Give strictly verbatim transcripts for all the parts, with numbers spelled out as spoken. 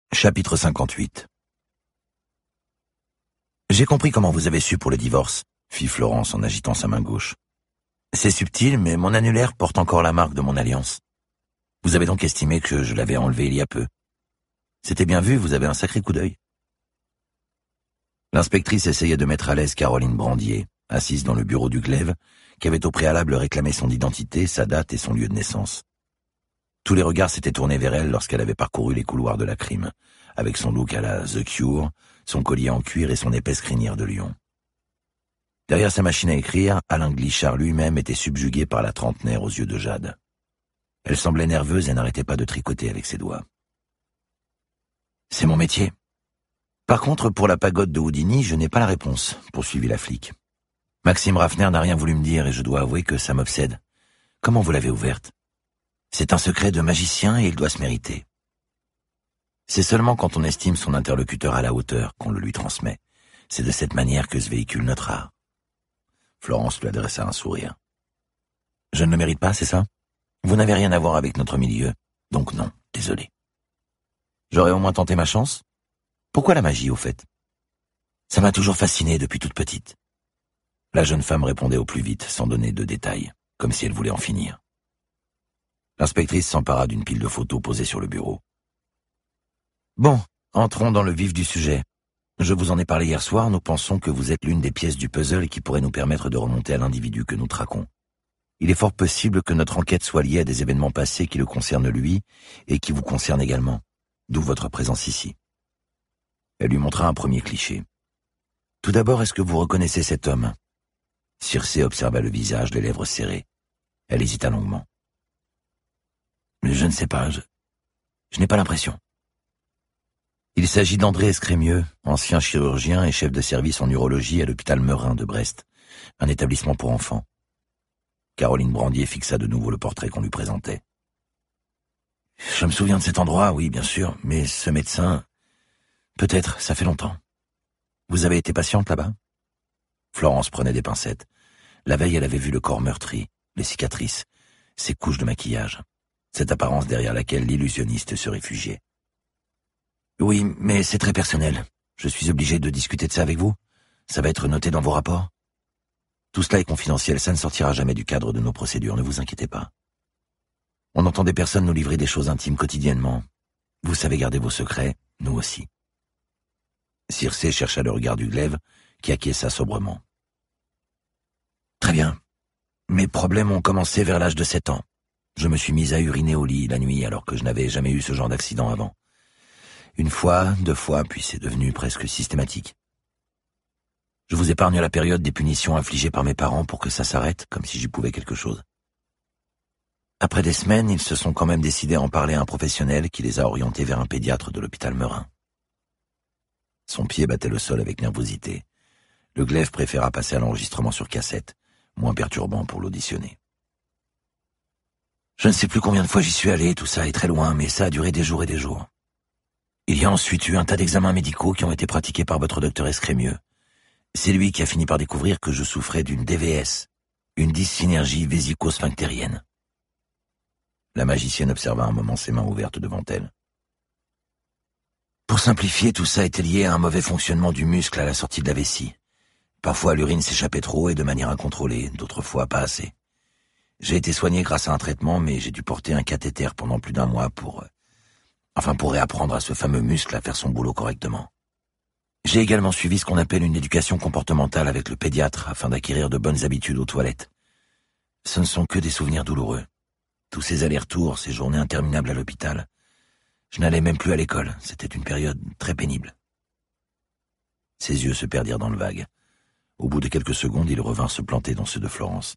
Chapitre cinquante-huit. J'ai compris comment vous avez su pour le divorce, fit Florence en agitant sa main gauche. C'est subtil, mais mon annulaire porte encore la marque de mon alliance. Vous avez donc estimé que je l'avais enlevé il y a peu. C'était bien vu, vous avez un sacré coup d'œil. L'inspectrice essayait de mettre à l'aise Caroline Brandier, assise dans le bureau du glaive, qui avait au préalable réclamé son identité, sa date et son lieu de naissance. Tous les regards s'étaient tournés vers elle lorsqu'elle avait parcouru les couloirs de la crime, avec son look à la The Cure, son collier en cuir et son épaisse crinière de lion. Derrière sa machine à écrire, Alain Glichard lui-même était subjugué par la trentenaire aux yeux de jade. Elle semblait nerveuse et n'arrêtait pas de tricoter avec ses doigts. « C'est mon métier. Par contre, pour la pagode de Houdini, je n'ai pas la réponse, » poursuivit la flic. « Maxime Raffner n'a rien voulu me dire et je dois avouer que ça m'obsède. Comment vous l'avez ouverte ? C'est un secret de magicien et il doit se mériter. C'est seulement quand on estime son interlocuteur à la hauteur qu'on le lui transmet. C'est de cette manière que se véhicule notre art. » Florence lui adressa un sourire. « Je ne le mérite pas, c'est ça ? Vous n'avez rien à voir avec notre milieu, donc non, désolé. J'aurais au moins tenté ma chance ? Pourquoi la magie, au fait ? Ça m'a toujours fasciné depuis toute petite. » La jeune femme répondait au plus vite, sans donner de détails, comme si elle voulait en finir. L'inspectrice s'empara d'une pile de photos posées sur le bureau. « Bon, entrons dans le vif du sujet. Je vous en ai parlé hier soir, nous pensons que vous êtes l'une des pièces du puzzle qui pourrait nous permettre de remonter à l'individu que nous traquons. Il est fort possible que notre enquête soit liée à des événements passés qui le concernent lui et qui vous concernent également, d'où votre présence ici. » Elle lui montra un premier cliché. « Tout d'abord, est-ce que vous reconnaissez cet homme ?» Circé observa le visage, les lèvres serrées. Elle hésita longuement. « Je ne sais pas, je, je n'ai pas l'impression. » Il s'agit d'André Escrémieux, ancien chirurgien et chef de service en urologie à l'hôpital Meurin de Brest, un établissement pour enfants. Caroline Brandier fixa de nouveau le portrait qu'on lui présentait. « Je me souviens de cet endroit, oui, bien sûr, mais ce médecin... Peut-être, ça fait longtemps. Vous avez été patiente là-bas ?» Florence prenait des pincettes. La veille, elle avait vu le corps meurtri, les cicatrices, ses couches de maquillage, cette apparence derrière laquelle l'illusionniste se réfugiait. « Oui, mais c'est très personnel. Je suis obligé de discuter de ça avec vous. Ça va être noté dans vos rapports. Tout cela est confidentiel, ça ne sortira jamais du cadre de nos procédures, ne vous inquiétez pas. On entend des personnes nous livrer des choses intimes quotidiennement. Vous savez garder vos secrets, nous aussi. » Circé chercha le regard du glaive, qui acquiesça sobrement. « Très bien. Mes problèmes ont commencé vers l'âge de sept ans. Je me suis mise à uriner au lit la nuit alors que je n'avais jamais eu ce genre d'accident avant. Une fois, deux fois, puis c'est devenu presque systématique. Je vous épargne la période des punitions infligées par mes parents pour que ça s'arrête, comme si j'y pouvais quelque chose. Après des semaines, ils se sont quand même décidés à en parler à un professionnel qui les a orientés vers un pédiatre de l'hôpital Meurin. » Son pied battait le sol avec nervosité. Le glaive préféra passer à l'enregistrement sur cassette, moins perturbant pour l'auditionner. « Je ne sais plus combien de fois j'y suis allé, tout ça est très loin, mais ça a duré des jours et des jours. Il y a ensuite eu un tas d'examens médicaux qui ont été pratiqués par votre docteur Escrémieux. C'est lui qui a fini par découvrir que je souffrais d'une D V S, une dyssynergie vésico-sphinctérienne. » La magicienne observa un moment ses mains ouvertes devant elle. « Pour simplifier, tout ça était lié à un mauvais fonctionnement du muscle à la sortie de la vessie. Parfois l'urine s'échappait trop et de manière incontrôlée, d'autres fois pas assez. J'ai été soigné grâce à un traitement, mais j'ai dû porter un cathéter pendant plus d'un mois pour... Enfin, pour réapprendre à ce fameux muscle à faire son boulot correctement. J'ai également suivi ce qu'on appelle une éducation comportementale avec le pédiatre afin d'acquérir de bonnes habitudes aux toilettes. Ce ne sont que des souvenirs douloureux. Tous ces allers-retours, ces journées interminables à l'hôpital. Je n'allais même plus à l'école, c'était une période très pénible. » Ses yeux se perdirent dans le vague. Au bout de quelques secondes, il revint se planter dans ceux de Florence.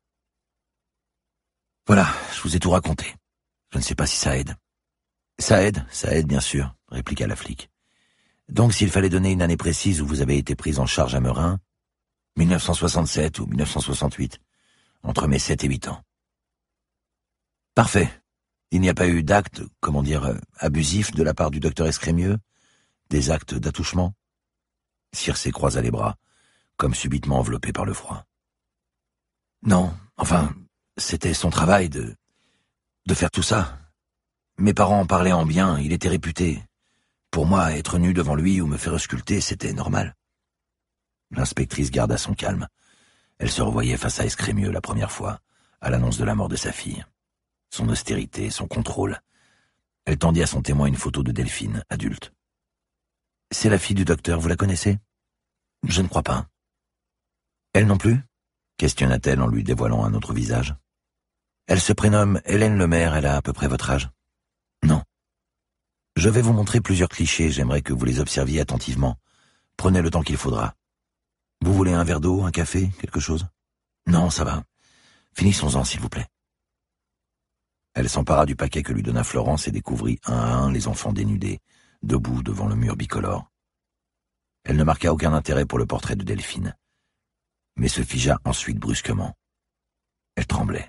« Voilà, je vous ai tout raconté. Je ne sais pas si ça aide. »« Ça aide, ça aide bien sûr, » répliqua la flic. « Donc s'il fallait donner une année précise où vous avez été prise en charge à Meurin, mille neuf cent soixante-sept ou mille neuf cent soixante-huit, entre mes sept et huit ans. »« Parfait. Il n'y a pas eu d'actes, comment dire, euh, abusifs de la part du docteur Escrémieux? Des actes d'attouchement ?» Circé croisa les bras, comme subitement enveloppé par le froid. « Non, enfin, c'était son travail de... de faire tout ça. Mes parents en parlaient en bien, il était réputé. Pour moi, être nu devant lui ou me faire ausculter, c'était normal. L'inspectrice garda son calme. Elle se revoyait face à Escrémieux la première fois, à l'annonce de la mort de sa fille. Son austérité, son contrôle. Elle tendit à son témoin une photo de Delphine, adulte. « C'est la fille du docteur, vous la connaissez ?»« Je ne crois pas. »« Elle non plus ?» questionna-t-elle en lui dévoilant un autre visage. « Elle se prénomme Hélène Lemaire, elle a à peu près votre âge. »« Non. »« Je vais vous montrer plusieurs clichés, j'aimerais que vous les observiez attentivement. Prenez le temps qu'il faudra. Vous voulez un verre d'eau, un café, quelque chose ? Non, ça va. Finissons-en, s'il vous plaît. » Elle s'empara du paquet que lui donna Florence et découvrit un à un les enfants dénudés, debout devant le mur bicolore. Elle ne marqua aucun intérêt pour le portrait de Delphine, mais se figea ensuite brusquement. Elle tremblait.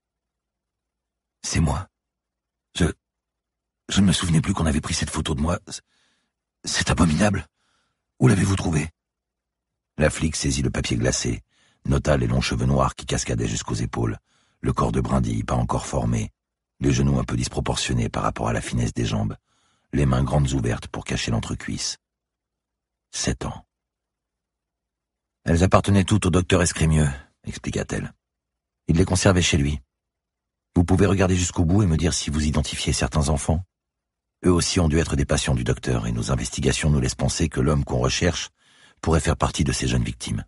« C'est moi. Je... Je ne me souvenais plus qu'on avait pris cette photo de moi. C'est abominable. Où l'avez-vous trouvée ?» La flic saisit le papier glacé, nota les longs cheveux noirs qui cascadaient jusqu'aux épaules, le corps de brindille pas encore formé, les genoux un peu disproportionnés par rapport à la finesse des jambes, les mains grandes ouvertes pour cacher l'entrecuisse. Sept ans. Elles appartenaient toutes au docteur Escrémieux, expliqua-t-elle. Il les conservait chez lui. Vous pouvez regarder jusqu'au bout et me dire si vous identifiez certains enfants. Eux aussi ont dû être des patients du docteur et nos investigations nous laissent penser que l'homme qu'on recherche pourrait faire partie de ces jeunes victimes.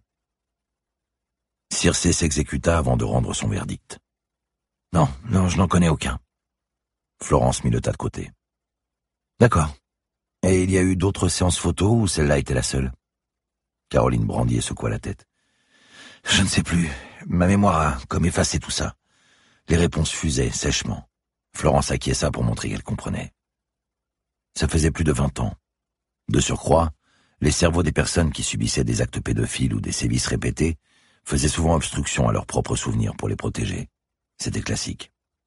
Circé s'exécuta avant de rendre son verdict. Non, non, je n'en connais aucun. Florence mit le tas de côté. D'accord. Et il y a eu d'autres séances photos ou celle-là était la seule? Caroline Brandier secoua la tête. Je ne sais plus. Ma mémoire a comme effacé tout ça. Les réponses fusaient sèchement. Florence acquiesça pour montrer qu'elle comprenait. Ça faisait plus de vingt ans. De surcroît, les cerveaux des personnes qui subissaient des actes pédophiles ou des sévices répétés faisaient souvent obstruction à leurs propres souvenirs pour les protéger. C'était classique.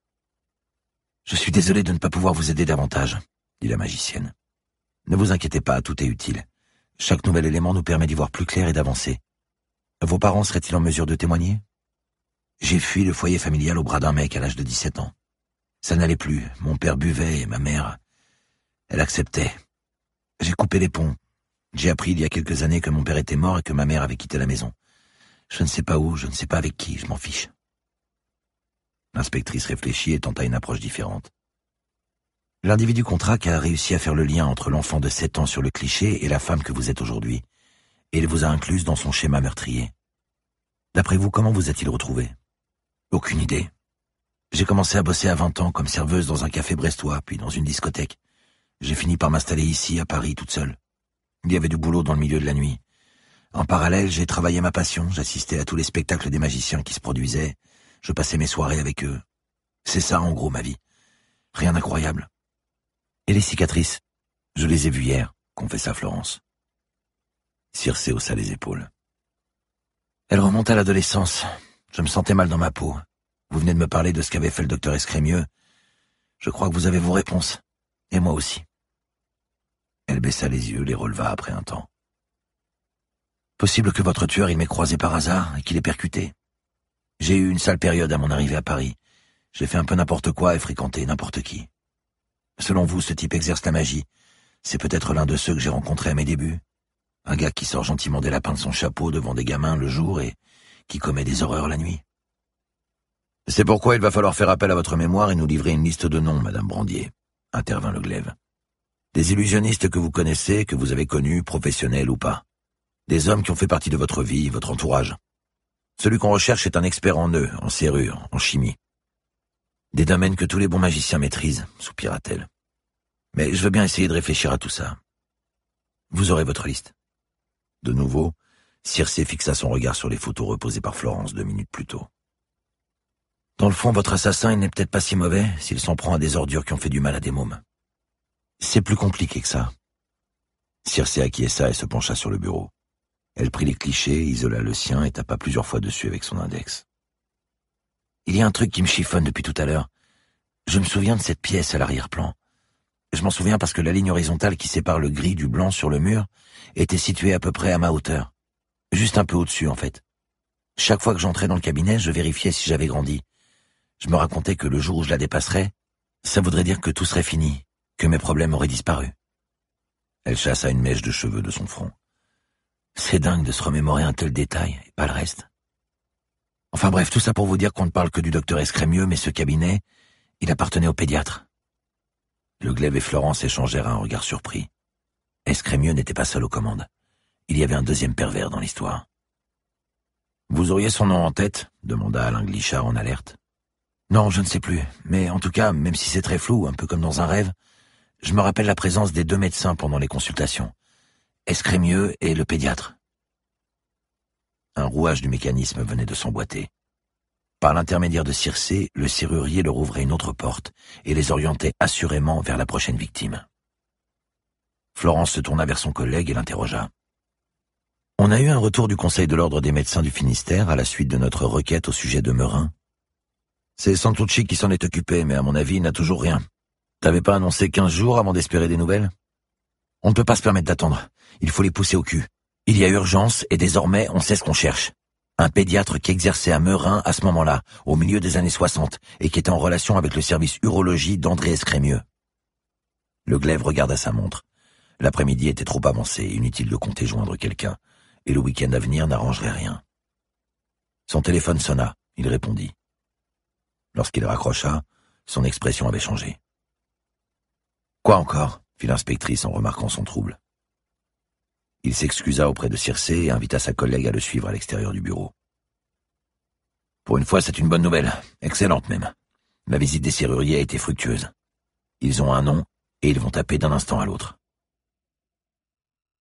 « Je suis désolé de ne pas pouvoir vous aider davantage, » dit la magicienne. « Ne vous inquiétez pas, tout est utile. Chaque nouvel élément nous permet d'y voir plus clair et d'avancer. Vos parents seraient-ils en mesure de témoigner ? J'ai fui le foyer familial au bras d'un mec à l'âge de dix-sept ans. Ça n'allait plus, mon père buvait et ma mère... Elle acceptait. J'ai coupé les ponts. J'ai appris il y a quelques années que mon père était mort et que ma mère avait quitté la maison. Je ne sais pas où, je ne sais pas avec qui, je m'en fiche. » L'inspectrice réfléchit et tenta une approche différente. L'individu contract a réussi à faire le lien entre l'enfant de sept ans sur le cliché et la femme que vous êtes aujourd'hui, et il vous a incluse dans son schéma meurtrier. D'après vous, comment vous a-t-il retrouvé ? Aucune idée. J'ai commencé à bosser à vingt ans comme serveuse dans un café brestois, puis dans une discothèque. J'ai fini par m'installer ici, à Paris, toute seule. Il y avait du boulot dans le milieu de la nuit. En parallèle, j'ai travaillé ma passion, j'assistais à tous les spectacles des magiciens qui se produisaient, je passais mes soirées avec eux. C'est ça, en gros, ma vie. Rien d'incroyable. Et les cicatrices ? Je les ai vues hier, confessa Florence. Circé haussa les épaules. Elle remonte à l'adolescence. Je me sentais mal dans ma peau. Vous venez de me parler de ce qu'avait fait le docteur Escrémieux. Je crois que vous avez vos réponses. Et moi aussi. Elle baissa les yeux, les releva après un temps. Possible que votre tueur il m'ait croisé par hasard et qu'il ait percuté. J'ai eu une sale période à mon arrivée à Paris. J'ai fait un peu n'importe quoi et fréquenté n'importe qui. Selon vous, ce type exerce la magie. C'est peut-être l'un de ceux que j'ai rencontrés à mes débuts. Un gars qui sort gentiment des lapins de son chapeau devant des gamins le jour et qui commet des horreurs la nuit. C'est pourquoi il va falloir faire appel à votre mémoire et nous livrer une liste de noms, Madame Brandier, intervint le glaive. Des illusionnistes que vous connaissez, que vous avez connus, professionnels ou pas. Des hommes qui ont fait partie de votre vie, votre entourage. Celui qu'on recherche est un expert en nœuds, en serrures, en chimie. Des domaines que tous les bons magiciens maîtrisent, soupira-t-elle. Mais je veux bien essayer de réfléchir à tout ça. Vous aurez votre liste. De nouveau, Circé fixa son regard sur les photos reposées par Florence deux minutes plus tôt. Dans le fond, votre assassin, il n'est peut-être pas si mauvais s'il s'en prend à des ordures qui ont fait du mal à des mômes. C'est plus compliqué que ça. Circé acquiesça et se pencha sur le bureau. Elle prit les clichés, isola le sien et tapa plusieurs fois dessus avec son index. Il y a un truc qui me chiffonne depuis tout à l'heure. Je me souviens de cette pièce à l'arrière-plan. Je m'en souviens parce que la ligne horizontale qui sépare le gris du blanc sur le mur était située à peu près à ma hauteur. Juste un peu au-dessus, en fait. Chaque fois que j'entrais dans le cabinet, je vérifiais si j'avais grandi. Je me racontais que le jour où je la dépasserais, ça voudrait dire que tout serait fini, que mes problèmes auraient disparu. Elle chassa une mèche de cheveux de son front. C'est dingue de se remémorer un tel détail, et pas le reste. Enfin bref, tout ça pour vous dire qu'on ne parle que du docteur Escrémieux, mais ce cabinet, il appartenait au pédiatre. Le Glaive et Florence échangèrent un regard surpris. Escrémieux n'était pas seul aux commandes. Il y avait un deuxième pervers dans l'histoire. « Vous auriez son nom en tête ?» demanda Alain Glichard en alerte. « Non, je ne sais plus, mais en tout cas, même si c'est très flou, un peu comme dans un rêve, je me rappelle la présence des deux médecins pendant les consultations. Escrémieux et le pédiatre. » Un rouage du mécanisme venait de s'emboîter. Par l'intermédiaire de Circé, le serrurier leur ouvrait une autre porte et les orientait assurément vers la prochaine victime. Florence se tourna vers son collègue et l'interrogea. « On a eu un retour du Conseil de l'Ordre des médecins du Finistère à la suite de notre requête au sujet de Meurin. C'est Santucci qui s'en est occupé, mais à mon avis, il n'a toujours rien. T'avais pas annoncé quinze jours avant d'espérer des nouvelles ? On ne peut pas se permettre d'attendre. Il faut les pousser au cul. Il y a urgence et désormais, on sait ce qu'on cherche. Un pédiatre qui exerçait à Meurin à ce moment-là, au milieu des années soixante, et qui était en relation avec le service urologie d'André Escrémieux. » Le Glaive regarda sa montre. L'après-midi était trop avancé, inutile de compter joindre quelqu'un, et le week-end à venir n'arrangerait rien. Son téléphone sonna, il répondit. Lorsqu'il raccrocha, son expression avait changé. « Quoi encore ?» fit l'inspectrice en remarquant son trouble. Il s'excusa auprès de Circé et invita sa collègue à le suivre à l'extérieur du bureau. « Pour une fois, c'est une bonne nouvelle, excellente même. La visite des serruriers a été fructueuse. Ils ont un nom et ils vont taper d'un instant à l'autre.